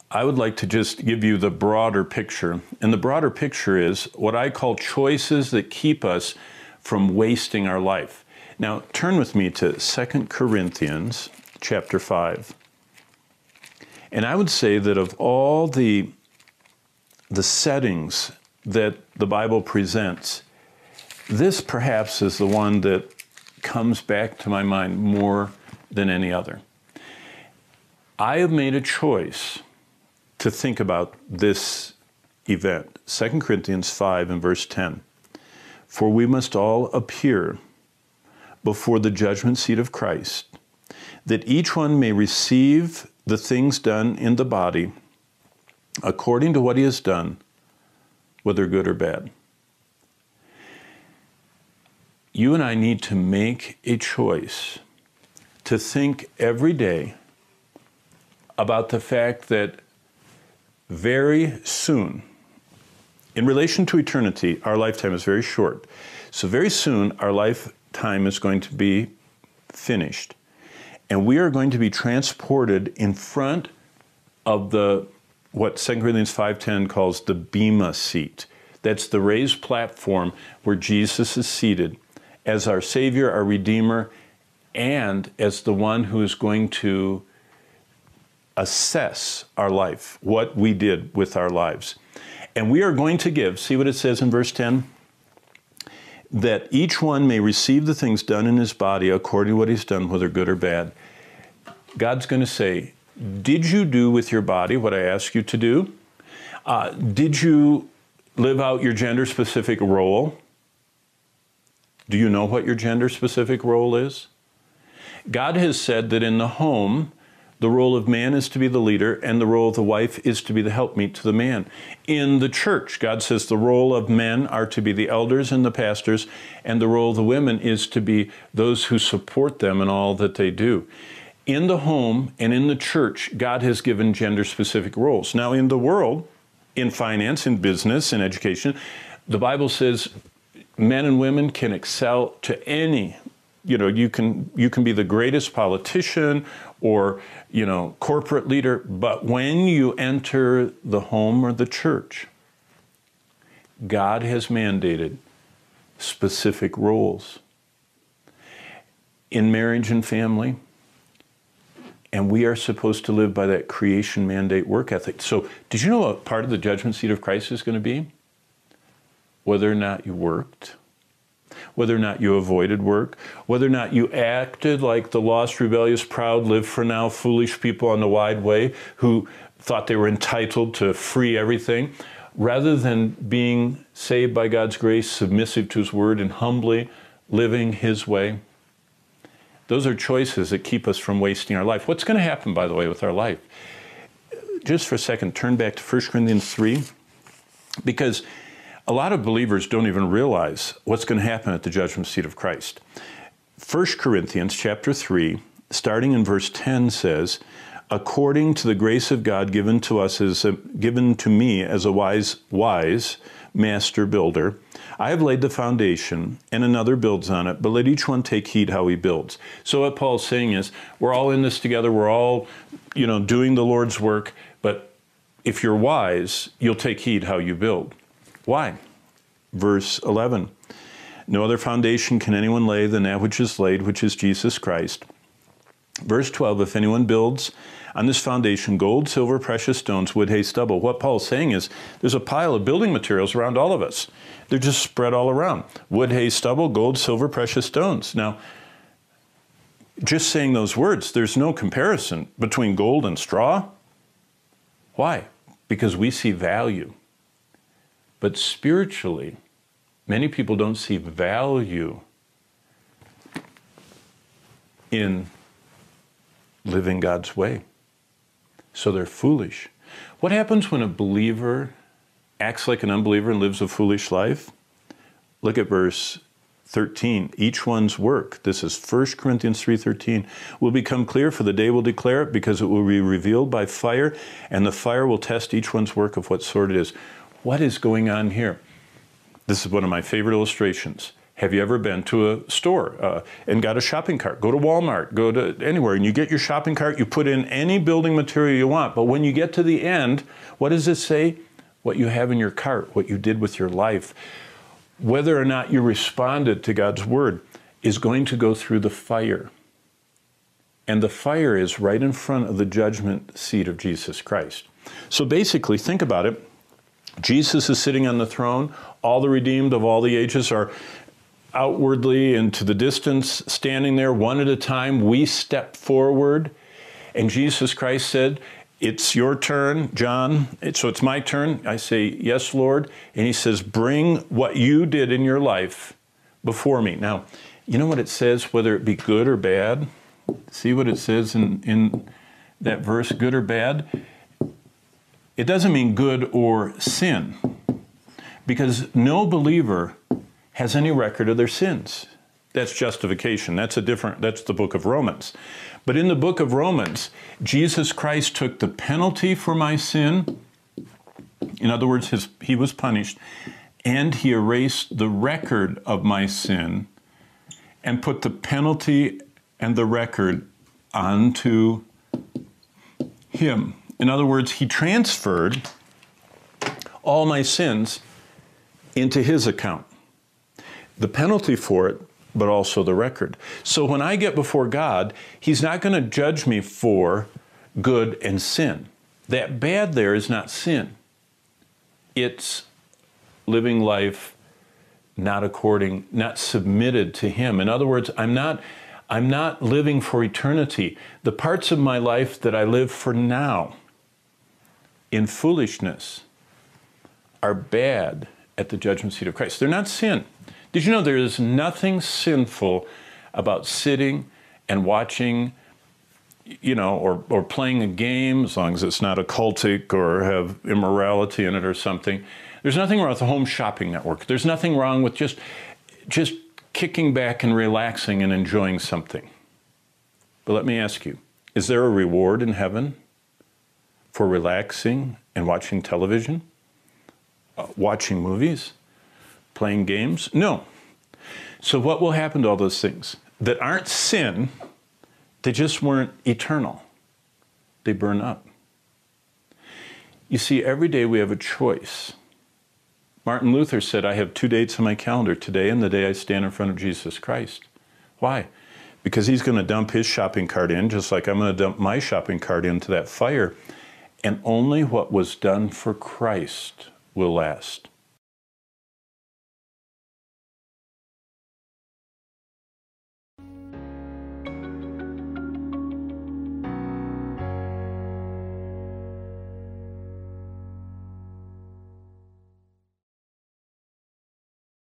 I would like to just give you the broader picture. And the broader picture is what I call choices that keep us from wasting our life. Now, turn with me to 2 Corinthians chapter 5. And I would say that of all the settings that the Bible presents, this perhaps is the one that comes back to my mind more than any other. I have made a choice to think about this event. 2 Corinthians 5 and verse 10. For we must all appear before the judgment seat of Christ, that each one may receive the things done in the body according to what he has done, whether good or bad. You and I need to make a choice to think every day about the fact that very soon, in relation to eternity, our lifetime is very short. So very soon, our lifetime is going to be finished. And we are going to be transported in front of what 2 Corinthians 5:10 calls the Bema seat. That's the raised platform where Jesus is seated as our Savior, our Redeemer, and as the one who is going to assess our life, what we did with our lives. And we are going to give, see what it says in verse 10? That each one may receive the things done in his body according to what he's done, whether good or bad. God's going to say, did you do with your body what I asked you to do? Did you live out your gender-specific role? Do you know what your gender-specific role is? God has said that in the home, the role of man is to be the leader, and the role of the wife is to be the helpmeet to the man. In the church, God says the role of men are to be the elders and the pastors, and the role of the women is to be those who support them in all that they do. In the home and in the church, God has given gender-specific roles. Now, in the world, in finance, in business, in education, the Bible says men and women can excel to any. You can be the greatest politician or, corporate leader, but when you enter the home or the church, God has mandated specific roles in marriage and family, and we are supposed to live by that creation mandate work ethic. So did you know what part of the judgment seat of Christ is going to be? Whether or not you worked, whether or not you avoided work, whether or not you acted like the lost, rebellious, proud, live for now, foolish people on the wide way who thought they were entitled to free everything, rather than being saved by God's grace, submissive to His word, and humbly living His way. Those are choices that keep us from wasting our life. What's going to happen, by the way, with our life? Just for a second, turn back to 1 Corinthians 3, because a lot of believers don't even realize what's going to happen at the judgment seat of Christ. 1 Corinthians chapter 3, starting in verse 10 says, according to the grace of God given to me as a wise master builder, I have laid the foundation, and another builds on it, but let each one take heed how he builds. So what Paul's saying is, we're all in this together, we're all, doing the Lord's work, but if you're wise, you'll take heed how you build. Why? Verse 11, no other foundation can anyone lay than that which is laid, which is Jesus Christ. Verse 12, if anyone builds on this foundation, gold, silver, precious stones, wood, hay, stubble. What Paul's saying is there's a pile of building materials around all of us. They're just spread all around. Wood, hay, stubble, gold, silver, precious stones. Now, just saying those words, there's no comparison between gold and straw. Why? Because we see value. But spiritually, many people don't see value in living God's way. So they're foolish. What happens when a believer acts like an unbeliever and lives a foolish life? Look at verse 13. Each one's work, this is 1 Corinthians 3:13, will become clear, for the day will declare it, because it will be revealed by fire, and the fire will test each one's work of what sort it is. What is going on here? This is one of my favorite illustrations. Have you ever been to a store and got a shopping cart? Go to Walmart, go to anywhere, and you get your shopping cart, you put in any building material you want, but when you get to the end, what does it say? What you have in your cart, what you did with your life, whether or not you responded to God's word, is going to go through the fire. And the fire is right in front of the judgment seat of Jesus Christ. So basically, think about it. Jesus is sitting on the throne. All the redeemed of all the ages are outwardly into the distance, standing there one at a time. We step forward. And Jesus Christ said, "It's your turn, John. So it's my turn." I say, "Yes, Lord." And he says, "Bring what you did in your life before me." Now, you know what it says, whether it be good or bad? See what it says in that verse, good or bad? It doesn't mean good or sin, because no believer has any record of their sins. That's justification. That's the book of Romans. But in the book of Romans, Jesus Christ took the penalty for my sin. In other words, he was punished, and he erased the record of my sin and put the penalty and the record onto him. In other words, he transferred all my sins into his account. The penalty for it, but also the record. So when I get before God, he's not going to judge me for good and sin. That bad there is not sin. It's living life not submitted to him. In other words, I'm not living for eternity. The parts of my life that I live for now in foolishness are bad at the judgment seat of Christ. They're not sin. Did you know there is nothing sinful about sitting and watching, or playing a game, as long as it's not occultic or have immorality in it or something? There's nothing wrong with the Home Shopping Network. There's nothing wrong with just kicking back and relaxing and enjoying something. But let me ask you, is there a reward in heaven for relaxing and watching television, watching movies, playing games? No. So what will happen to all those things that aren't sin? They just weren't eternal. They burn up. You see, every day we have a choice. Martin Luther said, "I have 2 dates on my calendar, today and the day I stand in front of Jesus Christ." Why? Because he's going to dump his shopping cart in, just like I'm going to dump my shopping cart into that fire. And only what was done for Christ will last.